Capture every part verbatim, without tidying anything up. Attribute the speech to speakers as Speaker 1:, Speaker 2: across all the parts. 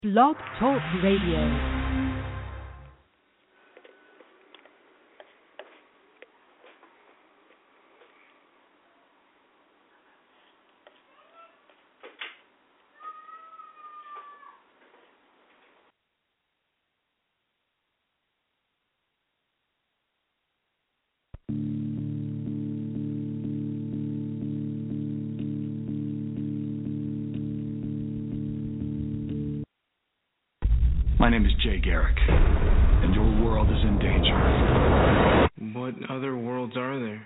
Speaker 1: Blog Talk Radio.
Speaker 2: My name is Jay Garrick, and your world is in danger.
Speaker 3: What other worlds are there?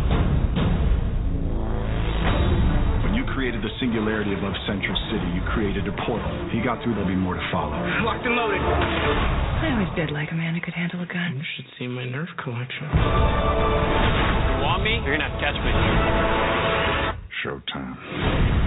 Speaker 2: When you created the singularity above Central City, you created a portal. If you got through, there'll be more to follow.
Speaker 3: Locked and loaded.
Speaker 4: I always did like a man who could handle a gun.
Speaker 3: You should see my Nerf collection.
Speaker 5: You want me? You're gonna have to catch me.
Speaker 2: Showtime.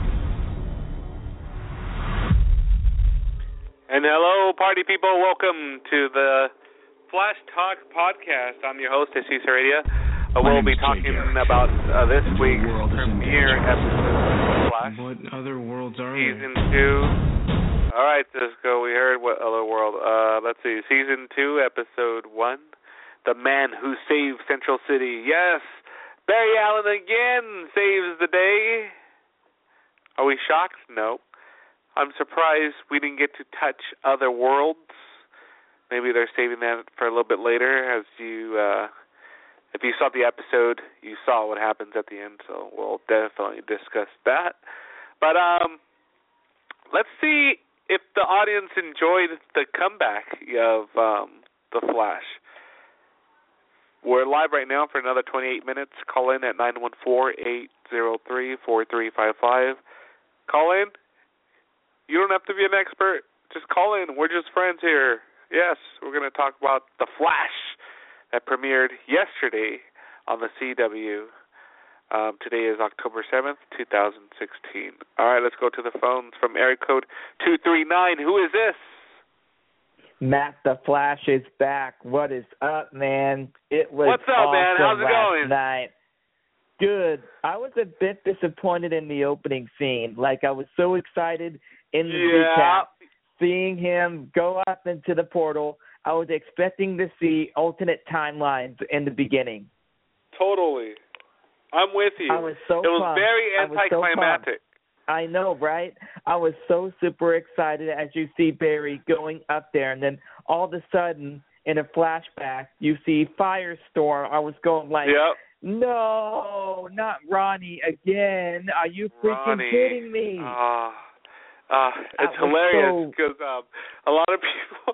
Speaker 6: And hello, party people. Welcome to the Flash Talk podcast. I'm your host, Cesar Radio. Uh, we'll be talking about uh, this week's premiere episode of Flash.
Speaker 3: What other worlds are
Speaker 6: Season
Speaker 3: there?
Speaker 6: two. All right, Cisco, we heard what other world. Uh, let's see. Season two, episode one. The Man Who Saved Central City. Yes, Barry Allen again saves the day. Are we shocked? No. I'm surprised we didn't get to touch other worlds. Maybe they're saving that for a little bit later. As you, uh, if you saw the episode, you saw what happens at the end. So we'll definitely discuss that. But um, let's see if the audience enjoyed the comeback of um, the Flash. We're live right now for another twenty-eight minutes. Call in at nine one four, eight zero three, four three five five. Call in. You don't have to be an expert. Just call in. We're just friends here. Yes, we're going to talk about The Flash that premiered yesterday on the C W. Um, today is October seventh, twenty sixteen. All right, let's go to the phones from area code two three nine. Who is this?
Speaker 7: Matt, The Flash is back. What is up, man? It was
Speaker 6: What's up,
Speaker 7: awesome
Speaker 6: man? How's it
Speaker 7: last
Speaker 6: going?
Speaker 7: night. Good. I was a bit disappointed in the opening scene. Like, I was so excited in the
Speaker 6: Yeah.
Speaker 7: recap, seeing him go up into the portal. I was expecting to see alternate timelines in the beginning.
Speaker 6: Totally. I'm with you.
Speaker 7: I was so
Speaker 6: It was
Speaker 7: pumped.
Speaker 6: very
Speaker 7: I was so
Speaker 6: anticlimactic.
Speaker 7: I know, right? I was so super excited as you see Barry going up there, and then all of a sudden, in a flashback, you see Firestorm. I was going like,
Speaker 6: Yep.
Speaker 7: no, not Ronnie again. Are you freaking
Speaker 6: Ronnie.
Speaker 7: kidding me?
Speaker 6: Uh, uh, it's
Speaker 7: That was
Speaker 6: hilarious
Speaker 7: so-
Speaker 6: because um, a lot of people,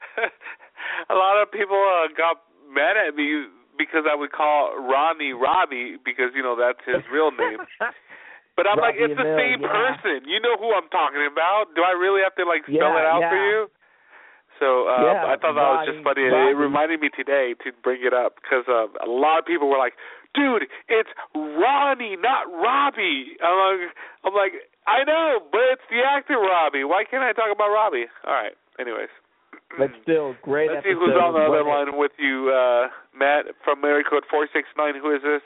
Speaker 6: a lot of people uh, got mad at me because I would call Ronnie Robbie because you know that's his real name. But I'm like,
Speaker 7: Robbie
Speaker 6: it's the
Speaker 7: Amell,
Speaker 6: same
Speaker 7: yeah.
Speaker 6: person. You know who I'm talking about. Do I really have to like spell
Speaker 7: Yeah,
Speaker 6: it out
Speaker 7: yeah.
Speaker 6: for you? So uh,
Speaker 7: Yeah,
Speaker 6: I thought that was just funny.
Speaker 7: Robbie,
Speaker 6: It reminded me today to bring it up because uh, a lot of people were like, "Dude, it's Ronnie, not Robbie." I'm like, I'm like, I know, but it's the actor Robbie. Why can't I talk about Robbie? All right. Anyways.
Speaker 7: But still, great
Speaker 6: Let's see
Speaker 7: episode.
Speaker 6: who's on the other
Speaker 7: What-
Speaker 6: line with you, uh, Matt from area code four six nine. Who is this?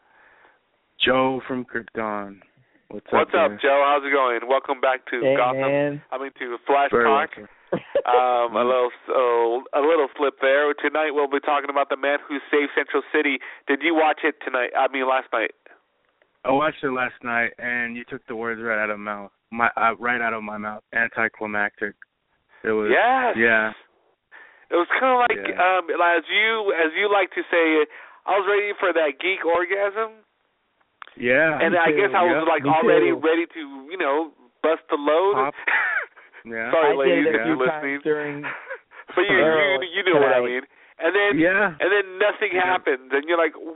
Speaker 3: Joe from Krypton. What's,
Speaker 6: What's
Speaker 3: up,
Speaker 6: up, Joe? How's it going? Welcome back to
Speaker 7: Hey,
Speaker 6: Gotham.
Speaker 7: man.
Speaker 6: I mean to Flash
Speaker 3: Very
Speaker 6: Talk.
Speaker 3: welcome.
Speaker 6: Um, a little so, a little slip there. Tonight we'll be talking about the Man Who Saved Central City. Did you watch it tonight? I mean last night.
Speaker 3: I watched it last night, and you took the words right out of my mouth. My uh, right out of my mouth. Anticlimactic. It was.
Speaker 6: Yes.
Speaker 3: Yeah.
Speaker 6: It was kind of like
Speaker 3: Yeah.
Speaker 6: um, as you as you like to say. I was ready for that geek orgasm,
Speaker 3: Yeah.
Speaker 6: and
Speaker 7: Me
Speaker 6: I
Speaker 7: too.
Speaker 6: guess I was
Speaker 3: Yep.
Speaker 6: like
Speaker 7: Me
Speaker 6: already
Speaker 7: too.
Speaker 6: ready to you know bust the load.
Speaker 3: Pop. Yeah.
Speaker 6: Sorry,
Speaker 7: I
Speaker 6: ladies,
Speaker 7: did it
Speaker 6: if
Speaker 7: a
Speaker 6: you're
Speaker 7: few
Speaker 6: listening.
Speaker 7: times during
Speaker 6: But you,
Speaker 7: Arrow
Speaker 6: you you know what I
Speaker 7: tonight.
Speaker 6: mean. And then
Speaker 3: Yeah.
Speaker 6: and then nothing
Speaker 3: Yeah.
Speaker 6: happens, and you're like,
Speaker 3: never-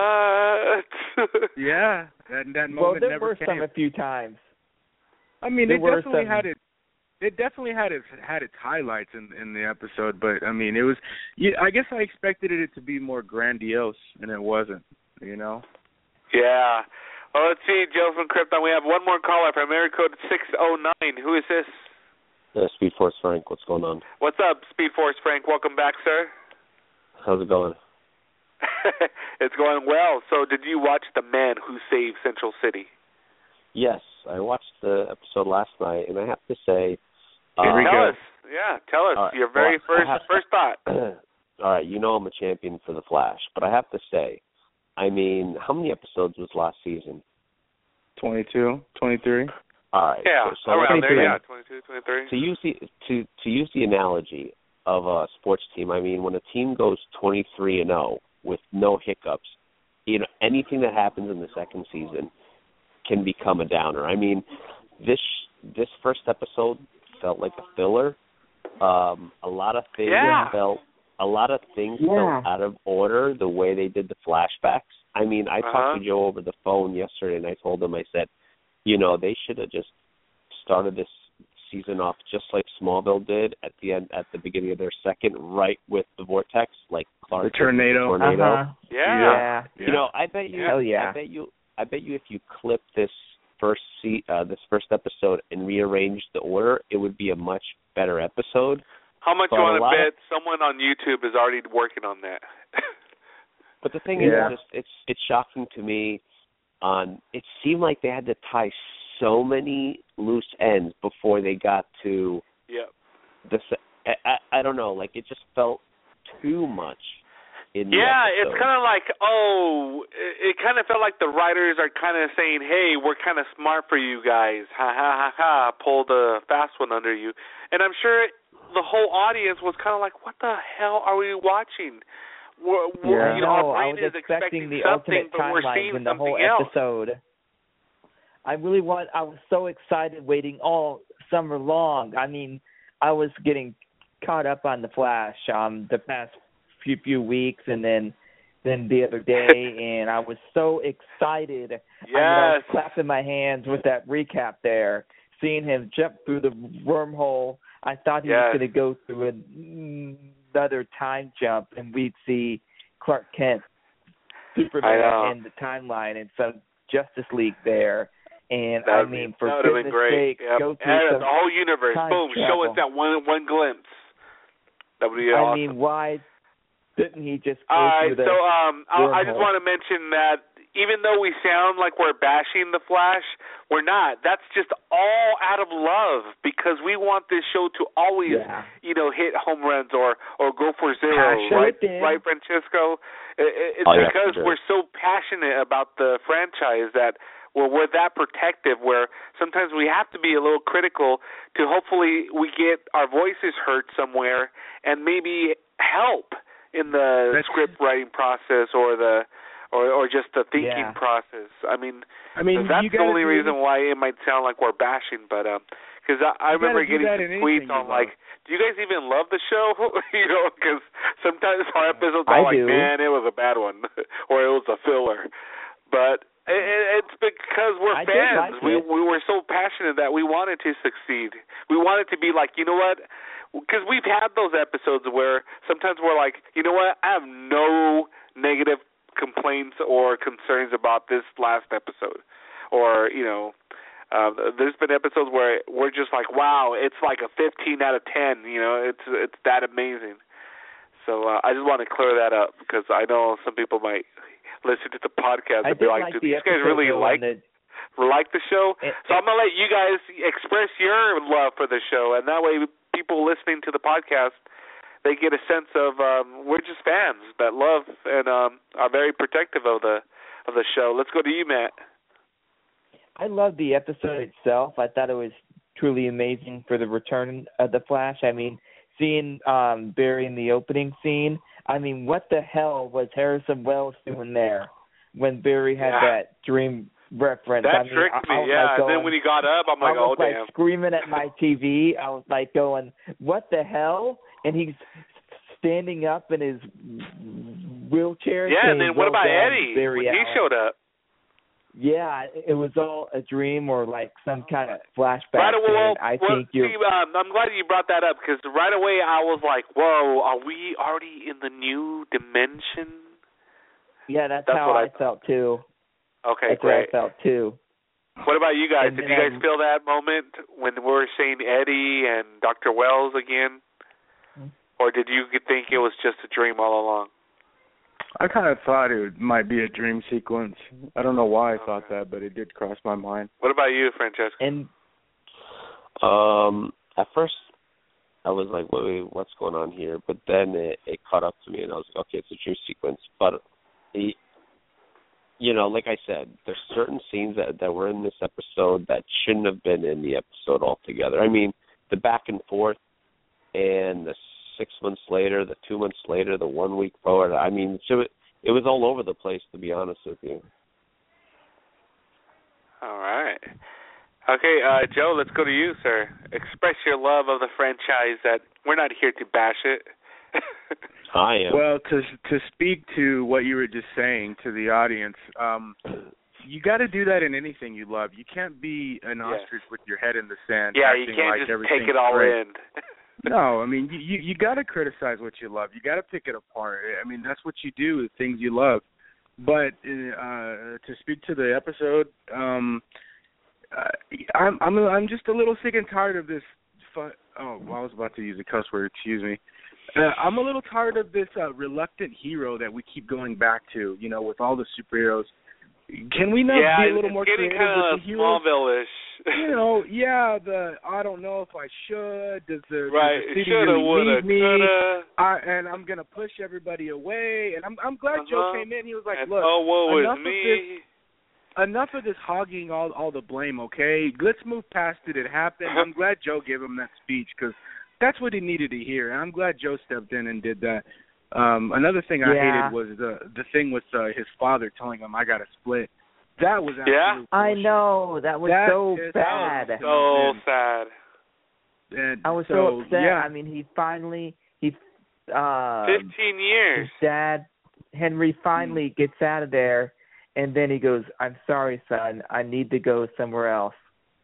Speaker 6: what?
Speaker 3: Yeah. That that
Speaker 7: Well,
Speaker 3: moment
Speaker 7: there
Speaker 3: never
Speaker 7: were
Speaker 3: came.
Speaker 7: some a few times.
Speaker 3: I mean,
Speaker 7: there
Speaker 3: it
Speaker 7: were
Speaker 3: definitely
Speaker 7: some-
Speaker 3: had it. It definitely had its had its highlights in in the episode, but I mean, it was. Yeah, I guess I expected it to be more grandiose, and it wasn't. You know.
Speaker 6: Yeah. Well, let's see, Joe from Krypton. We have one more caller from area code six oh nine. Who is this?
Speaker 8: Uh, Speed Force Frank, what's going on?
Speaker 6: What's up, Speed Force Frank? Welcome back, sir.
Speaker 8: How's it going?
Speaker 6: It's going well. So did you watch The Man Who Saved Central City?
Speaker 8: Yes, I watched the episode last night, and I have to say,
Speaker 3: Here we
Speaker 6: tell
Speaker 3: go.
Speaker 6: us. Yeah, tell us
Speaker 8: right,
Speaker 6: your very
Speaker 8: well,
Speaker 6: first
Speaker 8: have,
Speaker 6: first thought.
Speaker 8: All right, you know I'm a champion for The Flash, but I have to say, I mean, how many episodes was last season?
Speaker 3: twenty-two, twenty-three
Speaker 8: All right.
Speaker 6: Yeah,
Speaker 8: so, so
Speaker 6: around there,
Speaker 8: say,
Speaker 6: yeah, twenty-two, twenty-three.
Speaker 8: To use the to to use the analogy of a sports team, I mean, when a team goes twenty-three and oh with no hiccups, you know, anything that happens in the second season can become a downer. I mean, this this first episode felt like a filler. Um, a lot of things
Speaker 6: Yeah.
Speaker 8: felt a lot of things
Speaker 7: Yeah.
Speaker 8: felt out of order the way they did the flashbacks. I mean, I
Speaker 6: Uh-huh.
Speaker 8: talked to Joe over the phone yesterday, and I told him, I said, you know, they should have just started this season off just like Smallville did at the end, at the beginning of their second, right with the vortex, like Clark.
Speaker 3: The tornado.
Speaker 8: tornado.
Speaker 7: Uh-huh.
Speaker 6: Yeah.
Speaker 7: Yeah.
Speaker 8: You know, I bet you.
Speaker 7: Hell yeah.
Speaker 8: I bet you. I bet you if you clip this first se- uh, this first episode and rearrange the order, it would be a much better episode.
Speaker 6: How much
Speaker 8: But
Speaker 6: you
Speaker 8: a
Speaker 6: want to
Speaker 8: lot
Speaker 6: bet
Speaker 8: of-
Speaker 6: someone on YouTube is already working on that?
Speaker 8: But the thing
Speaker 3: Yeah.
Speaker 8: is, just it's it's shocking to me. On it seemed like they had to tie so many loose ends before they got to
Speaker 6: Yep.
Speaker 8: the. se- I, I, I don't know. Like it just felt too much. In the
Speaker 6: Yeah,
Speaker 8: episode.
Speaker 6: it's kind of like, oh, it, it kind of felt like the writers are kind of saying, hey, we're kind of smart for you guys. Ha, ha, ha, ha, pull the fast one under you. And I'm sure the whole audience was kind of like, what the hell are we watching? We're, we're,
Speaker 7: Yeah.
Speaker 6: you know,
Speaker 7: No,
Speaker 6: our
Speaker 7: I
Speaker 6: brain
Speaker 7: was
Speaker 6: is
Speaker 7: expecting
Speaker 6: expecting
Speaker 7: the
Speaker 6: something,
Speaker 7: ultimate
Speaker 6: but we're
Speaker 7: timeline
Speaker 6: seeing
Speaker 7: in the whole
Speaker 6: something else.
Speaker 7: episode. I really want. I was so excited waiting all summer long. I mean, I was getting caught up on the Flash um the past few few weeks, and then then the other day, and I was so excited.
Speaker 6: Yes.
Speaker 7: I, mean, I was clapping my hands with that recap there, seeing him jump through the wormhole. I thought he
Speaker 6: Yes.
Speaker 7: was going to go through an, another time jump, and we'd see Clark Kent,
Speaker 6: I know.
Speaker 7: Superman in the timeline, and some Justice League there. And
Speaker 6: That
Speaker 7: I
Speaker 6: would be-
Speaker 7: mean, for
Speaker 6: that would have been
Speaker 7: goodness
Speaker 6: great.
Speaker 7: sake,
Speaker 6: Yep.
Speaker 7: go through
Speaker 6: And
Speaker 7: some
Speaker 6: the whole universe,
Speaker 7: time
Speaker 6: boom, show us
Speaker 7: travel.
Speaker 6: that one one glimpse. That would be
Speaker 7: I
Speaker 6: awesome.
Speaker 7: mean, why didn't he just go
Speaker 6: All right,
Speaker 7: through the
Speaker 6: so um, I, I just
Speaker 7: wormhole?
Speaker 6: want to mention that even though we sound like we're bashing the Flash, we're not. That's just all out of love because we want this show to always,
Speaker 7: Yeah.
Speaker 6: you know, hit home runs or or go for zero,
Speaker 7: Passion.
Speaker 6: right?
Speaker 7: Sure did.
Speaker 6: Right, Francisco. It, it's
Speaker 8: Oh, yeah,
Speaker 6: because
Speaker 8: sure.
Speaker 6: we're so passionate about the franchise that we're, we're that protective. Where sometimes we have to be a little critical to hopefully we get our voices heard somewhere and maybe help in the
Speaker 3: That's-
Speaker 6: script writing process or the or or just the thinking
Speaker 7: Yeah.
Speaker 6: process. I mean,
Speaker 3: I mean,
Speaker 6: that's
Speaker 3: you
Speaker 6: the
Speaker 3: gotta
Speaker 6: only
Speaker 3: do-
Speaker 6: reason why it might sound like we're bashing, but um, because I, I
Speaker 3: You gotta
Speaker 6: remember
Speaker 3: do
Speaker 6: getting
Speaker 3: that
Speaker 6: some
Speaker 3: in
Speaker 6: tweets
Speaker 3: anything
Speaker 6: on
Speaker 3: you
Speaker 6: like, do you guys even love the show? you know, because sometimes our episodes
Speaker 7: I
Speaker 6: are like,
Speaker 7: do.
Speaker 6: man, it was a bad one, or it was a filler, but. It, it's because we're
Speaker 7: I did
Speaker 6: fans.
Speaker 7: like
Speaker 6: we
Speaker 7: it.
Speaker 6: we were so passionate that we wanted to succeed. We wanted to be like, you know what? Because we've had those episodes where sometimes we're like, you know what? I have no negative complaints or concerns about this last episode, or you know, uh, there's been episodes where we're just like, wow, it's like a fifteen out of ten. You know, it's it's that amazing. So uh, I just want to clear that up because I know some people might listen to the podcast
Speaker 7: I
Speaker 6: and be
Speaker 7: did
Speaker 6: like,
Speaker 7: like
Speaker 6: do
Speaker 7: the
Speaker 6: these guys
Speaker 7: episode
Speaker 6: really
Speaker 7: though,
Speaker 6: like
Speaker 7: on the,
Speaker 6: like the show?
Speaker 7: It-
Speaker 6: so I'm gonna let you guys express your love for the show, and that way people listening to the podcast, they get a sense of um, we're just fans that love and um, are very protective of the of the show. Let's go to you, Matt.
Speaker 7: I loved the episode itself. I thought it was truly amazing for the return of the Flash. I mean, seeing um, Barry in the opening scene. I mean, what the hell was Harrison Wells doing there when Barry had
Speaker 6: Yeah.
Speaker 7: that dream reference?
Speaker 6: That
Speaker 7: I mean,
Speaker 6: tricked
Speaker 7: I,
Speaker 6: me,
Speaker 7: I was
Speaker 6: yeah.
Speaker 7: like
Speaker 6: and
Speaker 7: going,
Speaker 6: then when he got up, I'm like,
Speaker 7: I was
Speaker 6: oh
Speaker 7: like
Speaker 6: damn.
Speaker 7: screaming at my T V. I was like going, "What the hell?" And he's standing up in his wheelchair.
Speaker 6: Yeah, and
Speaker 7: saying,
Speaker 6: then what
Speaker 7: "Well
Speaker 6: about
Speaker 7: done,
Speaker 6: Eddie
Speaker 7: Barry
Speaker 6: when he
Speaker 7: Allen."
Speaker 6: showed up?
Speaker 7: Yeah, it was all a dream or like some kind of flashback.
Speaker 6: Right away, well,
Speaker 7: and I
Speaker 6: well,
Speaker 7: think you're.
Speaker 6: see, um, I'm glad you brought that up because right away I was like, "Whoa, are we already in the new dimension?"
Speaker 7: Yeah, that's,
Speaker 6: that's
Speaker 7: how
Speaker 6: what
Speaker 7: I,
Speaker 6: I-
Speaker 7: felt too.
Speaker 6: Okay,
Speaker 7: That's
Speaker 6: great.
Speaker 7: how I felt too.
Speaker 6: What about you guys?
Speaker 7: And
Speaker 6: Did
Speaker 7: then
Speaker 6: you guys
Speaker 7: I'm-
Speaker 6: feel that moment when we were saying Eddie and Doctor Wells again, or did you think it was just a dream all along?
Speaker 3: I kind of thought it might be a dream sequence. I don't know why I
Speaker 6: Okay.
Speaker 3: thought that, but it did cross my mind.
Speaker 6: What about you, Francesca?
Speaker 7: And
Speaker 8: Um, at first, I was like, wait, wait, what's going on here? But then it, it caught up to me, and I was like, okay, it's a dream sequence. But, it, you know, like I said, there's certain scenes that, that were in this episode that shouldn't have been in the episode altogether. I mean, the back and forth and the six months later, the two months later, the one week forward. I mean, so it, it was all over the place, to be honest with you.
Speaker 6: All right. Okay, uh, Joe, let's go to you, sir. Express your love of the franchise. That we're not here to bash it.
Speaker 8: I am.
Speaker 3: Well, to to speak to what you were just saying to the audience, um, you got to do that in anything you love. You can't be an
Speaker 6: yeah.
Speaker 3: ostrich with your head in the sand.
Speaker 6: Yeah, you
Speaker 3: acting
Speaker 6: can't
Speaker 3: like
Speaker 6: just take it all
Speaker 3: great.
Speaker 6: in.
Speaker 3: No, I mean, you you, you got to criticize what you love. You got to pick it apart. I mean, that's what you do with things you love. But uh, to speak to the episode, um, uh, I'm I'm I'm just a little sick and tired of this. Fu- oh, well, I was about to use a cuss word. Excuse me. Uh, I'm a little tired of this uh, reluctant hero that we keep going back to. You know, with all the superheroes. Can we not
Speaker 6: yeah,
Speaker 3: be a little more
Speaker 6: creative
Speaker 3: with the heroes?
Speaker 6: Smallville-ish.
Speaker 3: You know, yeah, the I don't know if I should. Does the,
Speaker 6: right.
Speaker 3: does the city
Speaker 6: Shoulda,
Speaker 3: really
Speaker 6: woulda,
Speaker 3: need me?
Speaker 6: coulda.
Speaker 3: I, and I'm gonna push everybody away. And I'm I'm glad
Speaker 6: uh-huh.
Speaker 3: Joe came in. He was like,
Speaker 6: and,
Speaker 3: look,
Speaker 6: oh, woe
Speaker 3: enough
Speaker 6: is
Speaker 3: of
Speaker 6: me.
Speaker 3: this, enough of this hogging all all the blame. Okay, let's move past it. It happened. I'm glad Joe gave him that speech because that's what he needed to hear. And I'm glad Joe stepped in and did that. Um, another thing I
Speaker 7: Yeah.
Speaker 3: hated was the the thing with uh, his father telling him I got to split. That was
Speaker 6: Yeah.
Speaker 7: I know. That was
Speaker 3: That
Speaker 7: so
Speaker 3: is-
Speaker 7: bad.
Speaker 3: that
Speaker 6: So
Speaker 3: And-
Speaker 6: sad.
Speaker 3: And
Speaker 7: I was
Speaker 3: so,
Speaker 7: so upset.
Speaker 3: Yeah.
Speaker 7: I mean, he finally, he, uh,
Speaker 6: Fifteen years.
Speaker 7: his dad, Henry, finally gets out of there, and then he goes, I'm sorry, son. I need to go somewhere else.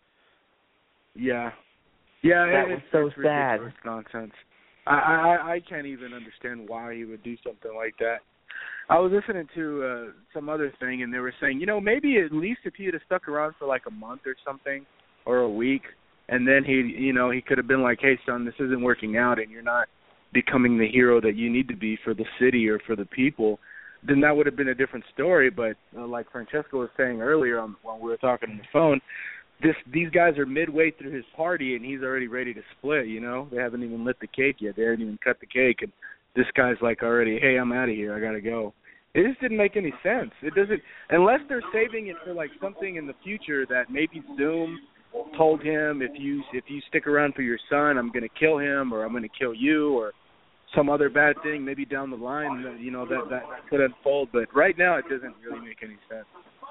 Speaker 3: Yeah. Yeah,
Speaker 7: That
Speaker 3: it,
Speaker 7: was so
Speaker 3: it's
Speaker 7: sad.
Speaker 3: ridiculous nonsense. I, I I can't even understand why he would do something like that. I was listening to uh, some other thing, and they were saying, you know, maybe at least if he had stuck around for like a month or something, or a week, and then he, you know, he could have been like, hey, son, this isn't working out, and you're not becoming the hero that you need to be for the city or for the people, then that would have been a different story. But uh, like Francesco was saying earlier on, when we were talking on the phone, this these guys are midway through his party, and he's already ready to split, you know? They haven't even lit the cake yet. They haven't even cut the cake, and this guy's like already, hey, I'm out of here. I got to go. It just didn't make any sense. It doesn't, unless they're saving it for like something in the future that maybe Zoom told him, if you if you stick around for your son, I'm going to kill him, or I'm going to kill you, or some other bad thing maybe down the line, you know, that, that could unfold. But right now it doesn't really make any sense.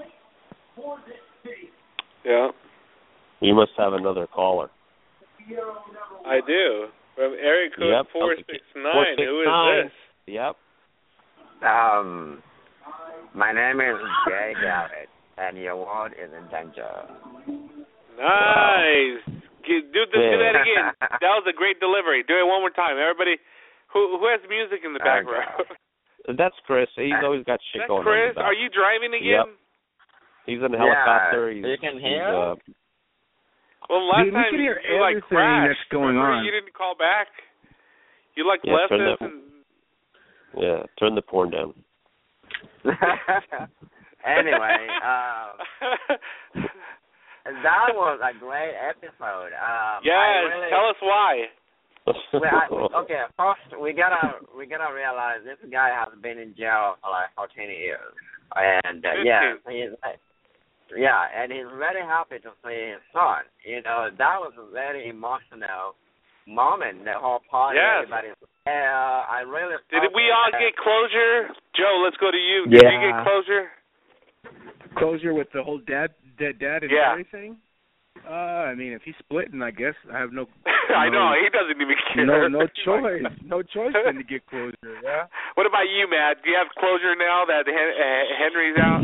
Speaker 6: Yeah.
Speaker 8: You must have another caller.
Speaker 6: I do. From area code
Speaker 8: Yep.
Speaker 6: four six nine. Who is this?
Speaker 8: Yep.
Speaker 9: Um, my name is Jay Garrett, and your world is in danger.
Speaker 6: Nice. Do, do, do that again. That was a great delivery. Do it one more time. Everybody, who who has music in the background?
Speaker 8: That's Chris. He's always got shit
Speaker 6: That's
Speaker 8: going
Speaker 6: Chris.
Speaker 8: on.
Speaker 6: Are you driving again?
Speaker 8: Yep. He's in a helicopter.
Speaker 9: Yeah,
Speaker 8: he's,
Speaker 9: you can hear?
Speaker 8: he's, uh,
Speaker 6: Well, last
Speaker 3: Dude, we
Speaker 6: time
Speaker 3: can
Speaker 6: you,
Speaker 3: hear
Speaker 6: you like
Speaker 3: everything
Speaker 6: crashed.
Speaker 3: that's going
Speaker 6: Remember,
Speaker 3: on.
Speaker 6: you didn't call back. You like
Speaker 8: Yeah,
Speaker 6: left
Speaker 8: turn
Speaker 6: us
Speaker 8: the-
Speaker 6: and.
Speaker 8: yeah, turn the porn down.
Speaker 9: Anyway, um, that was a great episode. Um,
Speaker 6: yes,
Speaker 9: I really,
Speaker 6: tell us why.
Speaker 9: well, I, okay, first we gotta we gotta realize this guy has been in jail for like fourteen years, and uh, yeah, he's yeah, and he's very happy to see his son. You know, that was a very emotional moment. The whole party,
Speaker 6: Yes.
Speaker 9: everybody. Yeah, I really.
Speaker 6: Did we all get closure? Joe, let's go to you.
Speaker 7: Yeah.
Speaker 6: Did you get closure?
Speaker 3: Closure with the whole dad, dad, dad and
Speaker 6: Yeah.
Speaker 3: everything? Uh, I mean, if he's splitting, I guess I have no.
Speaker 6: I
Speaker 3: no-
Speaker 6: know, he doesn't even care.
Speaker 3: No, no choice. No choice than to get closure. Yeah.
Speaker 6: What about you, Matt? Do you have closure now that Hen- uh, Henry's out?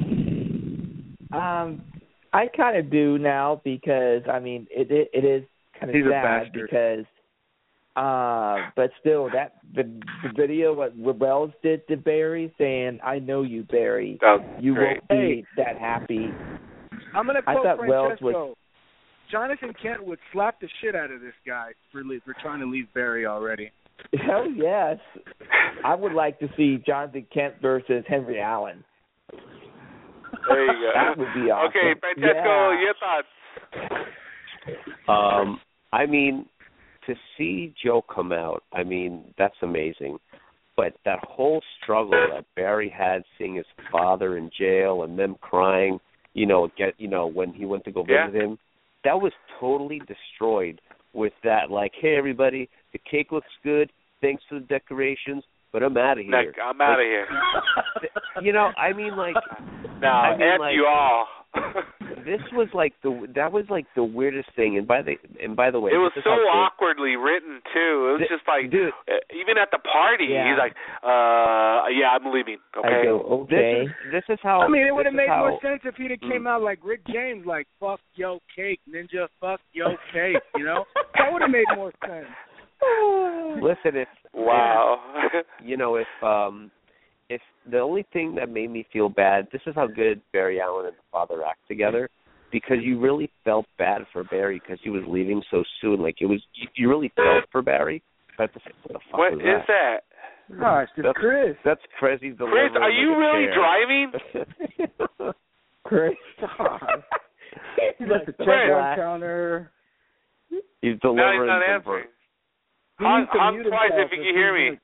Speaker 7: Um, I kind of do now because, I mean, it it, it is kind of
Speaker 3: He's a
Speaker 7: sad
Speaker 3: bastard.
Speaker 7: because, uh, but still, that the, the video what Wells did to Barry saying, I know you, Barry.
Speaker 6: That was
Speaker 7: You
Speaker 6: great.
Speaker 7: won't be that happy.
Speaker 3: I'm gonna
Speaker 7: I
Speaker 3: quote
Speaker 7: thought Wells
Speaker 3: Francesco.
Speaker 7: was-
Speaker 3: Jonathan Kent would slap the shit out of this guy for le- for trying to leave Barry already.
Speaker 7: Hell yes. I would like to see Jonathan Kent versus Henry Allen.
Speaker 6: There you go.
Speaker 7: That would be awesome.
Speaker 6: Okay, Francesco,
Speaker 7: Yeah.
Speaker 6: your thoughts?
Speaker 8: Um, I mean, to see Joe come out, I mean, that's amazing. But that whole struggle that Barry had, seeing his father in jail and them crying, you know, get you know when he went to go visit
Speaker 6: yeah.
Speaker 8: him, that was totally destroyed with that. Like, hey, everybody, the cake looks good. Thanks for the decorations, but I'm out of here.
Speaker 6: Like, I'm out of
Speaker 8: like,
Speaker 6: here.
Speaker 8: You know, I mean, like,
Speaker 6: no,
Speaker 8: I mean,
Speaker 6: F
Speaker 8: like,
Speaker 6: you all.
Speaker 8: This was like the that was like the weirdest thing, and by the and by the way,
Speaker 6: it was
Speaker 8: this is
Speaker 6: so
Speaker 8: how
Speaker 6: awkwardly written too. It was
Speaker 8: Th-
Speaker 6: just like,
Speaker 8: dude,
Speaker 6: uh, even at the party,
Speaker 7: yeah.
Speaker 6: he's like, "Uh, yeah, I'm leaving." Okay.
Speaker 7: I go, okay.
Speaker 8: This is this is how.
Speaker 3: I mean, it would have made
Speaker 8: how,
Speaker 3: more sense if he'd have came out like Rick James, like "fuck yo cake, ninja, fuck yo cake." You know, that would have made more sense.
Speaker 8: Listen, if
Speaker 6: wow,
Speaker 8: if, you know, if um, if the only thing that made me feel bad, this is how good Barry Allen and the father act together, because you really felt bad for Barry because he was leaving so soon. Like it was, you, you really felt for Barry. But the, what the fuck
Speaker 6: what
Speaker 8: was
Speaker 6: is
Speaker 8: that?
Speaker 6: that?
Speaker 3: Gosh, it's
Speaker 8: that's,
Speaker 3: Chris.
Speaker 8: That's Chris. He's
Speaker 6: Chris, are you really driving?
Speaker 7: Chris,
Speaker 3: He's at the
Speaker 7: Chris.
Speaker 3: checkout counter.
Speaker 8: He's
Speaker 6: No,
Speaker 8: delivering.
Speaker 6: he's not
Speaker 8: some
Speaker 6: answering.
Speaker 3: He
Speaker 6: Honk,
Speaker 3: needs to
Speaker 6: honk
Speaker 3: mute
Speaker 6: twice
Speaker 3: himself
Speaker 6: if you can hear me.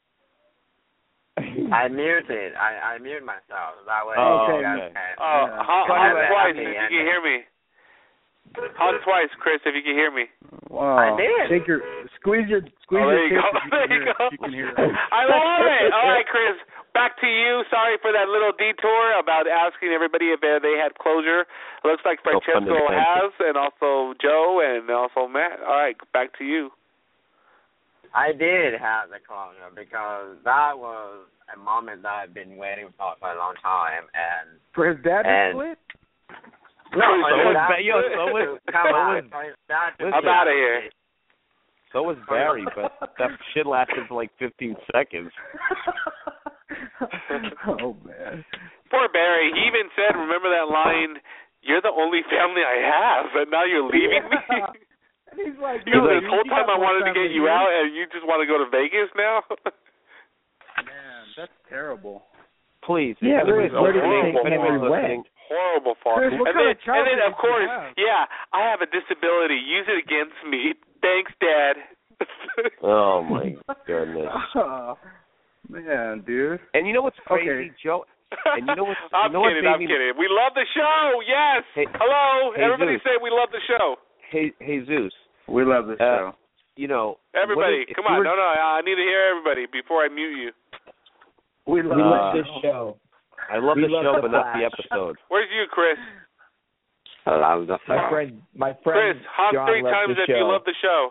Speaker 9: I muted. I I mute myself. That way.
Speaker 8: Oh,
Speaker 9: you guys
Speaker 8: okay.
Speaker 9: can-
Speaker 6: Oh,
Speaker 3: Yeah.
Speaker 6: honk,
Speaker 9: Go
Speaker 6: honk
Speaker 9: ahead,
Speaker 6: twice
Speaker 9: Andy,
Speaker 6: if you
Speaker 9: Andy.
Speaker 6: can hear me. Honk twice, Chris, if you can hear me.
Speaker 3: Wow.
Speaker 9: I did.
Speaker 3: Take your squeeze your squeeze
Speaker 6: Oh, there
Speaker 3: your
Speaker 6: you
Speaker 3: tip
Speaker 6: go.
Speaker 3: if you
Speaker 6: There
Speaker 3: can
Speaker 6: you
Speaker 3: hear,
Speaker 6: go.
Speaker 3: if you can hear it.
Speaker 6: I love it. All right, Chris, back to you. Sorry for that little detour about asking everybody if uh, they had closure. It looks like
Speaker 8: No pun
Speaker 6: Francesco
Speaker 8: intended.
Speaker 6: has, and also Joe, and also Matt. All right, back to you.
Speaker 9: I did have the closure because that was a moment that I've been waiting for for a long time, and
Speaker 3: For his dad to
Speaker 9: And-
Speaker 3: split?
Speaker 9: no,
Speaker 8: So
Speaker 9: for
Speaker 8: was
Speaker 9: that
Speaker 8: Ba- yo, so was-
Speaker 9: come
Speaker 8: so
Speaker 9: on,
Speaker 8: was-
Speaker 9: for his dad to
Speaker 8: listen.
Speaker 6: I'm
Speaker 9: split.
Speaker 6: out of here.
Speaker 8: So was Barry, but that shit lasted for like fifteen seconds.
Speaker 3: Oh man.
Speaker 6: Poor Barry. He even said, remember that line, "You're the only family I have, and now you're leaving me?"
Speaker 3: And he's like,
Speaker 6: You know,
Speaker 3: "Yo,
Speaker 6: this whole
Speaker 3: you
Speaker 6: time
Speaker 3: got
Speaker 6: I
Speaker 3: more
Speaker 6: wanted to
Speaker 3: family
Speaker 6: get you
Speaker 3: here."
Speaker 6: out, and you just want to go to Vegas now?
Speaker 3: Man, that's terrible.
Speaker 8: Please,
Speaker 7: Yeah,
Speaker 8: if anybody's
Speaker 7: Chris, where did
Speaker 8: listening,
Speaker 6: you
Speaker 8: if
Speaker 6: take
Speaker 8: anybody's
Speaker 7: him away?
Speaker 8: listening,
Speaker 6: Horrible fault.
Speaker 3: Chris, what
Speaker 6: and
Speaker 3: kind
Speaker 6: then,
Speaker 3: of childhood
Speaker 6: and then, of
Speaker 3: did you
Speaker 6: course,
Speaker 3: have?
Speaker 6: yeah, I have a disability. Use it against me. Thanks, Dad.
Speaker 8: oh my goodness.
Speaker 3: Oh, man, dude.
Speaker 8: And you know what's crazy,
Speaker 3: Okay.
Speaker 8: Joe? And you know what's
Speaker 6: I'm
Speaker 8: you know
Speaker 6: kidding,
Speaker 8: what
Speaker 6: I'm
Speaker 8: made me,
Speaker 6: kidding. We love the show, yes.
Speaker 8: Hey,
Speaker 6: Hello,
Speaker 8: hey,
Speaker 6: everybody
Speaker 8: Zeus.
Speaker 6: say we love the show.
Speaker 8: Hey, hey Zeus.
Speaker 3: We love this
Speaker 8: Uh,
Speaker 3: show.
Speaker 8: You know,
Speaker 6: Everybody,
Speaker 8: what if- if
Speaker 6: come
Speaker 8: you
Speaker 6: on.
Speaker 8: were-
Speaker 6: No, no, I need to hear everybody before I mute you.
Speaker 3: We love
Speaker 7: We
Speaker 8: Uh,
Speaker 7: love this show.
Speaker 8: I love
Speaker 7: we
Speaker 8: the
Speaker 7: love
Speaker 8: show,
Speaker 7: the
Speaker 8: but not the
Speaker 7: Flash.
Speaker 8: episode.
Speaker 6: Where's you, Chris?
Speaker 9: I love the
Speaker 7: My friend, my
Speaker 6: Chris,
Speaker 7: friend
Speaker 6: honk
Speaker 7: John
Speaker 6: three
Speaker 7: loves
Speaker 6: times
Speaker 7: the
Speaker 6: if
Speaker 7: show.
Speaker 6: you love the show.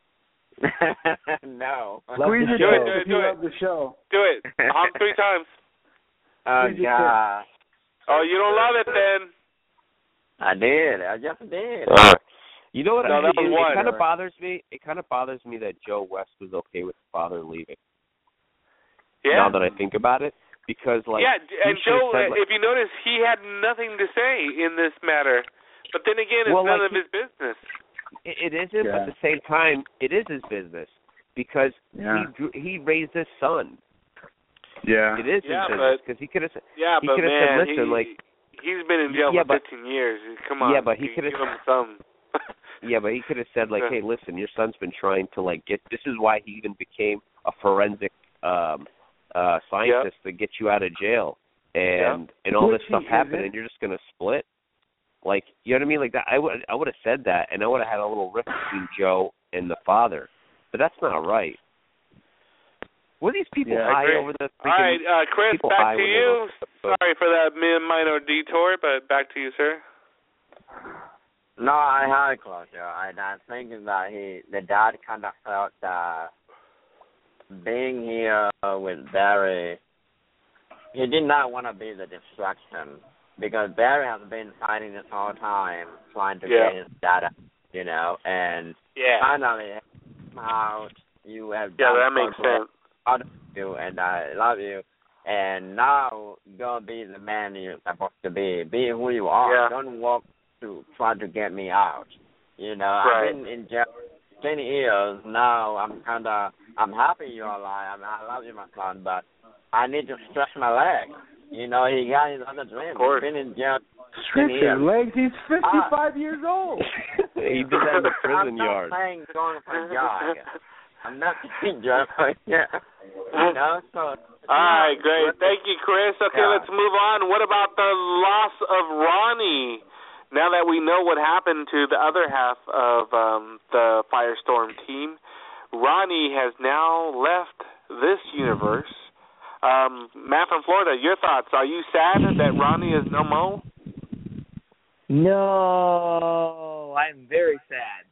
Speaker 9: no.
Speaker 7: Love
Speaker 3: Squeeze
Speaker 7: the
Speaker 3: your
Speaker 6: Do it,
Speaker 3: tip
Speaker 7: show.
Speaker 6: do it,
Speaker 3: if
Speaker 6: do
Speaker 3: you
Speaker 6: it.
Speaker 3: love the show.
Speaker 6: Do it. Honk three times.
Speaker 9: Oh
Speaker 3: Squeeze your
Speaker 9: God.
Speaker 6: Oh, you don't love it then.
Speaker 9: I did. I just did.
Speaker 8: Uh, you know what?
Speaker 6: No,
Speaker 8: I
Speaker 6: that
Speaker 8: mean?
Speaker 6: was
Speaker 8: It,
Speaker 6: one.
Speaker 8: it kind of bothers me. It kind of bothers me that Joe West was okay with his father leaving.
Speaker 6: Yeah.
Speaker 8: Now that I think about it, because like
Speaker 6: yeah,
Speaker 8: he
Speaker 6: and
Speaker 8: should've
Speaker 6: Joe,
Speaker 8: said, like,
Speaker 6: if you notice, he had nothing to say in this matter. But then again, it's
Speaker 8: Well,
Speaker 6: none
Speaker 8: like
Speaker 6: of
Speaker 8: he-
Speaker 6: his business.
Speaker 8: It, it isn't, but
Speaker 3: Yeah.
Speaker 8: at the same time, it is his business because
Speaker 3: Yeah.
Speaker 8: he drew, he raised his son.
Speaker 3: Yeah.
Speaker 8: It is
Speaker 6: Yeah,
Speaker 8: his business
Speaker 6: but-
Speaker 8: because he could have.
Speaker 6: Yeah,
Speaker 8: He
Speaker 6: but
Speaker 8: could've
Speaker 6: man,
Speaker 8: said, "Listen,
Speaker 6: he,
Speaker 8: like."
Speaker 6: he's been in jail
Speaker 8: Yeah,
Speaker 6: for
Speaker 8: but-
Speaker 6: fifteen years. Come on.
Speaker 8: Yeah, but he
Speaker 6: You
Speaker 8: could've-
Speaker 6: give him some.
Speaker 8: Yeah, but he could have said like,
Speaker 6: Yeah.
Speaker 8: "Hey, listen, your son's been trying to like get. This is why he even became a forensic um, uh, scientist to get you out of jail, and and all
Speaker 3: Which
Speaker 8: this stuff
Speaker 3: he
Speaker 8: happened,
Speaker 3: isn't.
Speaker 8: and you're just gonna split." Like, you know what I mean? Like that, I would I would have said that, and I would have had a little rift between Joe and the father, but that's not right. Were these people
Speaker 3: Yeah, I
Speaker 8: high
Speaker 6: agree.
Speaker 8: over the?
Speaker 6: All right, uh, Chris,
Speaker 8: people
Speaker 6: back
Speaker 8: high
Speaker 6: to
Speaker 8: when they
Speaker 6: you.
Speaker 8: wrote the episode.
Speaker 6: Sorry for that mi- minor detour, but back to you, sir.
Speaker 9: No, I had closure. I, I think that he, the dad kind of felt that being here with Barry, he did not want to be the distraction because Barry has been fighting this whole time, trying to
Speaker 6: Yeah.
Speaker 9: get his dad out, you know, and
Speaker 6: Yeah.
Speaker 9: finally, out, you have
Speaker 6: Yeah,
Speaker 9: done
Speaker 6: that makes
Speaker 9: so
Speaker 6: sense.
Speaker 9: proud of you, and I love you. And now go be the man you're supposed to be. Be who you are.
Speaker 6: Yeah.
Speaker 9: Don't walk to try to get me out. You know,
Speaker 6: Right.
Speaker 9: I've been in jail twenty years. Now I'm kind of, I'm happy you're alive. I mean, I love you, my son, but I need to stretch my legs. You know, he got his other dreams.
Speaker 6: Of course.
Speaker 9: He's been in jail
Speaker 3: Stretch his legs. He's fifty-five uh, years old.
Speaker 8: He did that in the prison
Speaker 9: I'm
Speaker 8: yard.
Speaker 9: I'm not saying going for a jog. I'm not saying jog. Yeah. You know, so.
Speaker 6: All right, great. Thank you, Chris. Okay, yeah. Let's move on. What about the loss of Ronnie? Now that we know what happened to the other half of um, the Firestorm team, Ronnie has now left this universe. Um, Matt from Florida, your thoughts. Are you sad that Ronnie is no mo?
Speaker 7: No, I'm very sad.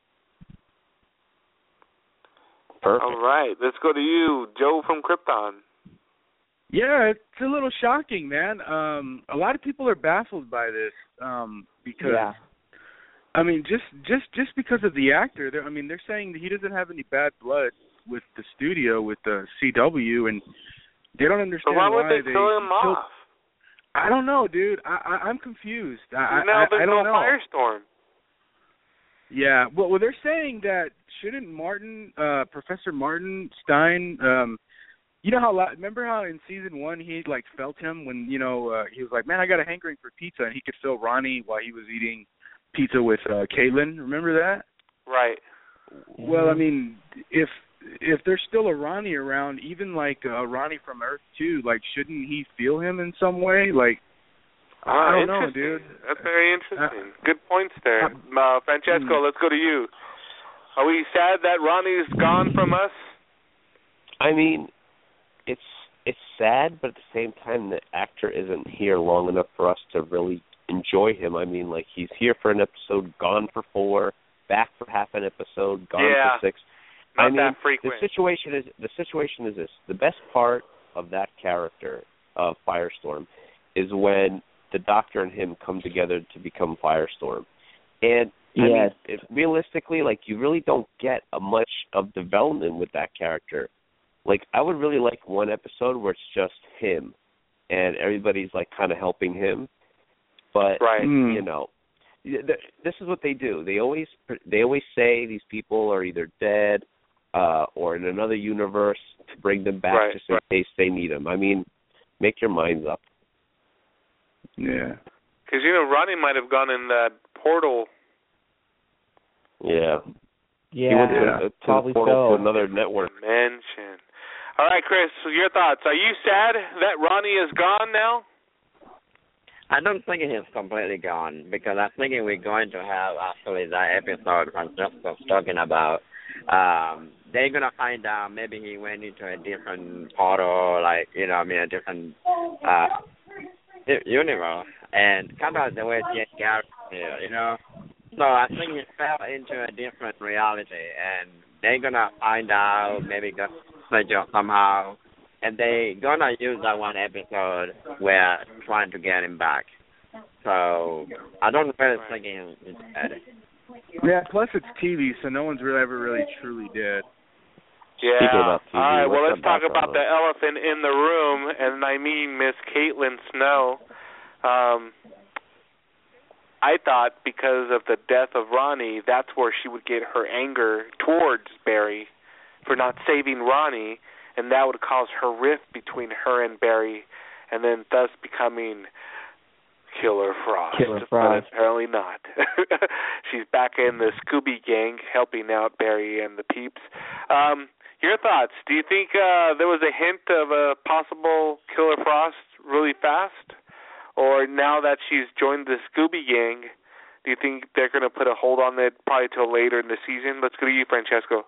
Speaker 8: Perfect.
Speaker 6: All right, let's go to you, Joe from Krypton.
Speaker 3: Yeah, it's a little shocking, man. Um, a lot of people are baffled by this um, because,
Speaker 7: yeah.
Speaker 3: I mean, just just just because of the actor. I mean, they're saying that he doesn't have any bad blood with the studio, with the C W, and they don't understand
Speaker 6: so why would
Speaker 3: why
Speaker 6: they kill him
Speaker 3: killed,
Speaker 6: off?
Speaker 3: I don't know, dude. I, I I'm confused. I,
Speaker 6: now
Speaker 3: I,
Speaker 6: there's
Speaker 3: I don't
Speaker 6: no
Speaker 3: know.
Speaker 6: Firestorm.
Speaker 3: Yeah, well, well, they're saying that shouldn't Martin, uh, Professor Martin Stein, um, you know how, remember how in season one he, like, felt him when, you know, uh, he was like, man, I got a hankering for pizza, and he could feel Ronnie while he was eating pizza with uh, Caitlin. Remember that?
Speaker 6: Right.
Speaker 3: Well, I mean, if if there's still a Ronnie around, even, like, a Ronnie from Earth two, like, shouldn't he feel him in some way? Like,
Speaker 6: Oh,
Speaker 3: I don't know, dude.
Speaker 6: That's very interesting.
Speaker 3: Uh,
Speaker 6: Good points there. Uh, Francesco, let's go to you. Are we sad that Ronnie's gone from us?
Speaker 8: I mean, it's it's sad, but at the same time, the actor isn't here long enough for us to really enjoy him. I mean, like, he's here for an episode, gone for four, back for half an episode, gone
Speaker 6: yeah,
Speaker 8: for six.
Speaker 6: Not
Speaker 8: I mean,
Speaker 6: that frequent.
Speaker 8: the situation is the situation is this: the best part of that character of Firestorm is when the Doctor and him come together to become Firestorm. And I
Speaker 7: yes.
Speaker 8: mean, it, realistically, like, you really don't get a much of development with that character. Like, I would really like one episode where it's just him and everybody's, like, kind of helping him. But,
Speaker 6: right.
Speaker 8: you know, this is what they do. They always they always say these people are either dead uh, or in another universe to bring them back
Speaker 6: right.
Speaker 8: just in case they need them. I mean, make your minds up.
Speaker 3: Yeah.
Speaker 6: Because, you know, Ronnie might have gone in that portal.
Speaker 8: Yeah.
Speaker 7: Yeah,
Speaker 8: he went to,
Speaker 7: yeah.
Speaker 8: to
Speaker 7: probably
Speaker 8: the portal
Speaker 7: so.
Speaker 8: to another network.
Speaker 6: Dimension. All right, Chris, your thoughts. Are you sad that Ronnie is gone now?
Speaker 9: I don't think he's completely gone, because I think we're going to have, actually, that episode Francesco was talking about. Um, they're going to find out maybe he went into a different portal, like, you know, I mean, a different uh, universe, and kind of the way Jake Garrett did, you know. So I think he fell into a different reality, and they're going to find out, maybe got switch up somehow, and they're going to use that one episode where trying to get him back. So I don't really think he's dead.
Speaker 3: Yeah, plus it's T V, so no one's really ever really truly dead.
Speaker 6: Yeah. All right, well,
Speaker 8: What's
Speaker 6: let's talk about the elephant in the room, and I mean Miss Caitlin Snow. Um, I thought because of the death of Ronnie, that's where she would get her anger towards Barry for not saving Ronnie, and that would cause her rift between her and Barry, and then thus becoming Killer Frost.
Speaker 7: Killer Frost.
Speaker 6: But apparently not. She's back in the Scooby Gang helping out Barry and the peeps. Um, your thoughts? Do you think uh, there was a hint of a possible Killer Frost really fast? Or now that she's joined the Scooby Gang, do you think they're going to put a hold on it probably till later in the season? Let's go to you, Francesco.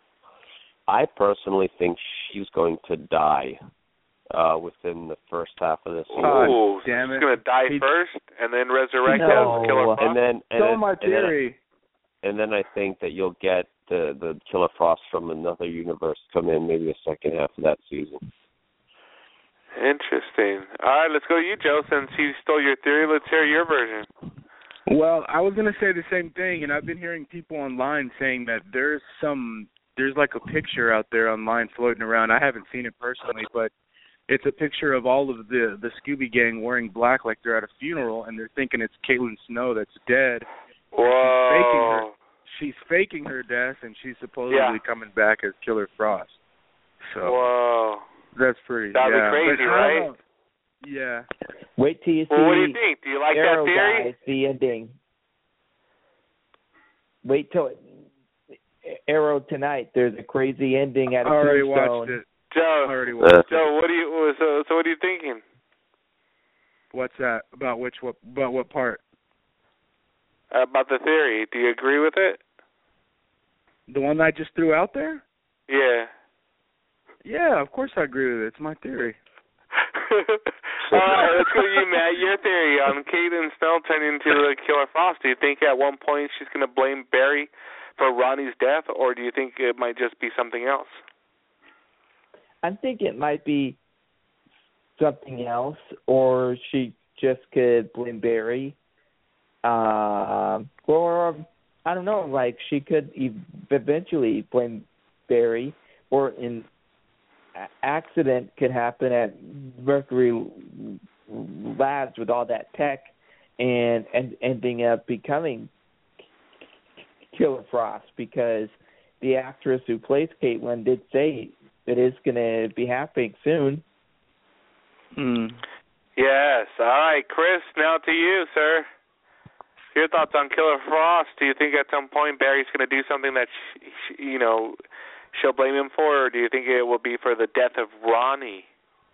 Speaker 8: I personally think she's going to die uh, within the first half of the season.
Speaker 3: Oh, damn it.
Speaker 6: She's going to die
Speaker 3: He...
Speaker 6: first and then resurrect
Speaker 7: no.
Speaker 6: as Killer Frost?
Speaker 8: And then, and
Speaker 3: so
Speaker 8: then,
Speaker 3: my theory.
Speaker 8: And then, I, and then I think that you'll get the, the Killer Frost from another universe come in maybe the second half of that season.
Speaker 6: Interesting. All right, let's go to you, Joe. Since he stole your theory, let's hear your version.
Speaker 3: Well, I was going to say the same thing, and I've been hearing people online saying that there's some, there's like a picture out there online floating around. I haven't seen it personally, but it's a picture of all of the, the Scooby Gang wearing black like they're at a funeral, and they're thinking it's Caitlin Snow that's dead.
Speaker 6: Whoa.
Speaker 3: She's faking her, she's faking her death, and she's supposedly
Speaker 6: yeah.
Speaker 3: coming back as Killer Frost. So
Speaker 6: Whoa.
Speaker 3: That's pretty,
Speaker 6: That'd
Speaker 3: yeah.
Speaker 6: be crazy,
Speaker 3: but,
Speaker 6: right?
Speaker 3: Yeah.
Speaker 7: Wait till you see.
Speaker 6: Well, what do you think? Do you like
Speaker 7: Arrow
Speaker 6: that theory?
Speaker 7: Guys, the ending. Wait till Arrow tonight. There's a crazy ending at a
Speaker 3: I already
Speaker 7: tombstone.
Speaker 3: watched it.
Speaker 6: Joe,
Speaker 3: I already watched
Speaker 6: uh,
Speaker 3: it.
Speaker 6: Joe, what do you so so what are you thinking?
Speaker 3: What's that about? Which what about what part?
Speaker 6: Uh, about the theory? Do you agree with it?
Speaker 3: The one I just threw out there?
Speaker 6: Yeah.
Speaker 3: Yeah, of course I agree with it. It's my theory.
Speaker 6: All right, let's go to you, Matt. Your theory on Caitlin Snell turning into the Killer Frost. Do you think at one point she's going to blame Barry for Ronnie's death, or do you think it might just be something else?
Speaker 7: I think it might be something else, or she just could blame Barry. Uh, or, I don't know, like she could eventually blame Barry, or an accident could happen at Mercury Labs with all that tech and, and ending up becoming Killer Frost, because the actress who plays Caitlin did say it is going to be happening soon.
Speaker 3: Hmm.
Speaker 6: Yes. All right, Chris, now to you, sir. Your thoughts on Killer Frost. Do you think at some point Barry's going to do something that, she, she, you know, she'll blame him for, or do you think it will be for the death of Ronnie?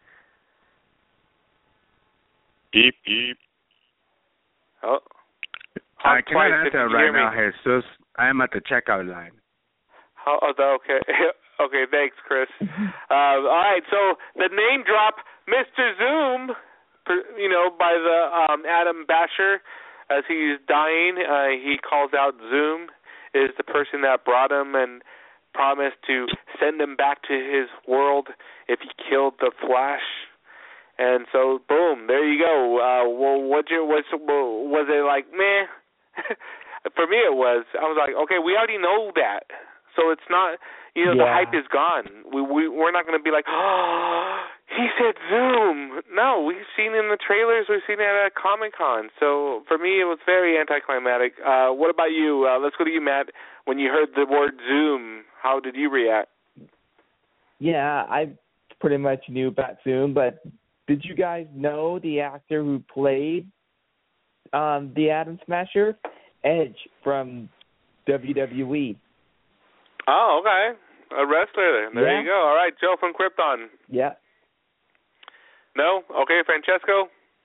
Speaker 10: Beep, beep.
Speaker 6: Oh.
Speaker 3: I cannot
Speaker 6: Twice,
Speaker 3: answer
Speaker 6: if you
Speaker 3: right
Speaker 6: hear
Speaker 3: now,
Speaker 6: me.
Speaker 3: Jesus. I am at the checkout line.
Speaker 6: Oh, okay. Okay, thanks, Chris. Uh, all right, so the name drop, Mister Zoom, you know, by the um, Adam Basher, as he's dying, uh, he calls out Zoom, is the person that brought him and promised to send him back to his world if he killed the Flash. And so, boom, there you go. Uh, well, what you was was it like, meh? For me, it was. I was like, okay, we already know that, so it's not. You know,
Speaker 7: yeah.
Speaker 6: the hype is gone. We we we're not going to be like, oh, he said Zoom. No, we've seen in the trailers. We've seen it at Comic Con. So for me, it was very anticlimactic. Uh, what about you? Uh, let's go to you, Matt. When you heard the word Zoom, how did you react?
Speaker 7: Yeah, I pretty much knew about Zoom, but did you guys know the actor who played um, the Atom Smasher? Edge from W W E.
Speaker 6: Oh, okay. A wrestler. There
Speaker 7: yeah.
Speaker 6: you go. All right, Joe from Krypton.
Speaker 7: Yeah.
Speaker 6: No? Okay, Francesco?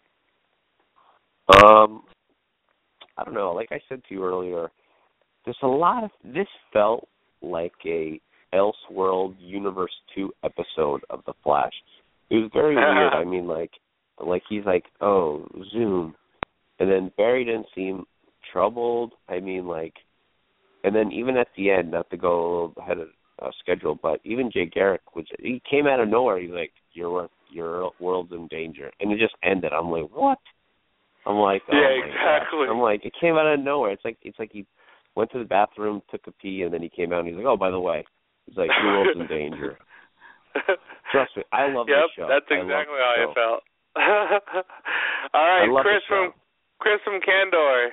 Speaker 8: Um, I don't know. Like I said to you earlier, there's a lot of... This felt like a Elseworld Universe two episode of The Flash. It was very weird. I mean, like, like he's like, oh, Zoom. And then Barry didn't seem troubled. I mean, like... And then even at the end, not to go a little ahead of uh, schedule, but even Jay Garrick, was he came out of nowhere. He's like, "Your your world's in danger," and it just ended. I'm like, "What?" I'm like, oh
Speaker 6: "Yeah,
Speaker 8: my
Speaker 6: exactly."
Speaker 8: God. I'm like, it came out of nowhere. It's like it's like he went to the bathroom, took a pee, and then he came out and he's like, "Oh, by the way," he's like, "Your world's in danger." Trust me, I love
Speaker 6: yep,
Speaker 8: the show.
Speaker 6: That's exactly how
Speaker 8: I
Speaker 6: felt. All right, Chris from Chris from Candor.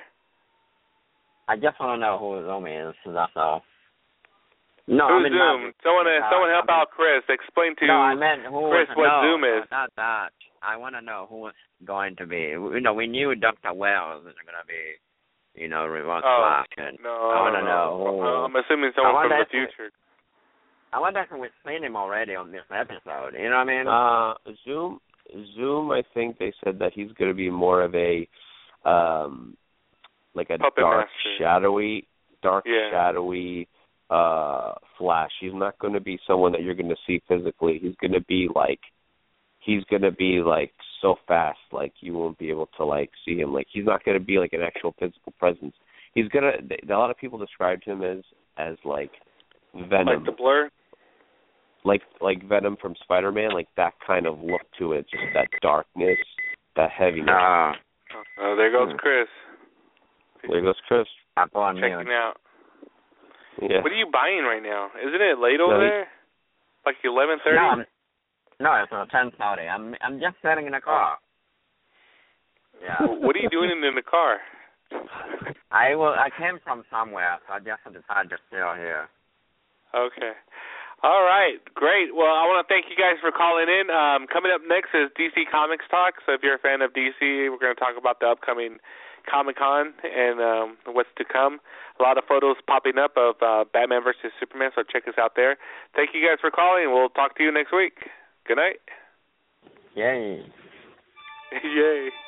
Speaker 9: I just want to know who Zoom is. That's all. No,
Speaker 6: Who's
Speaker 9: I mean,
Speaker 6: Zoom?
Speaker 9: Not,
Speaker 6: someone,
Speaker 9: uh,
Speaker 6: someone help
Speaker 9: I mean,
Speaker 6: out Chris. Explain to
Speaker 9: no, I meant who
Speaker 6: Chris what
Speaker 9: no,
Speaker 6: Zoom is.
Speaker 9: Not that. I want to know who it's going to be. You know, we knew Doctor Wells is going to be, you know, Reverse
Speaker 6: oh,
Speaker 9: Flash. And
Speaker 6: no,
Speaker 9: I want to know who.
Speaker 6: I'm assuming someone from the future.
Speaker 9: I wonder if we've seen him already on this episode. You know what I mean?
Speaker 8: Uh, Zoom, Zoom. I think they said that he's going to be more of a, um, like a
Speaker 6: Puppet
Speaker 8: dark,
Speaker 6: master.
Speaker 8: shadowy, dark,
Speaker 6: yeah.
Speaker 8: shadowy uh, Flash. He's not going to be someone that you're going to see physically. He's going to be like, he's going to be like so fast, like you won't be able to like see him. Like he's not going to be like an actual physical presence. He's gonna. A lot of people described him as as like Venom,
Speaker 6: like the Blur.
Speaker 8: Like like Venom from Spider-Man, like that kind of look to it, just that darkness, that heaviness.
Speaker 9: Ah.
Speaker 6: Oh, there goes Chris.
Speaker 8: There goes Chris.
Speaker 9: I'm on
Speaker 6: Checking
Speaker 9: mute.
Speaker 6: out.
Speaker 8: Yeah.
Speaker 6: What are you buying right now? Isn't it late over
Speaker 8: no,
Speaker 6: there? Like eleven thirty?
Speaker 9: No, no, it's uh, ten thirty. I'm I'm just sitting in the car. Yeah.
Speaker 6: What are you doing in the car?
Speaker 9: I will. I came from somewhere, so I just decided to stay here.
Speaker 6: Okay. All right, great. Well, I want to thank you guys for calling in. Um, coming up next is D C Comics Talk. So if you're a fan of D C, we're going to talk about the upcoming Comic-Con and um, what's to come. A lot of photos popping up of uh, Batman versus Superman, so check us out there. Thank you guys for calling. We'll talk to you next week. Good night.
Speaker 9: Yay.
Speaker 6: Yay.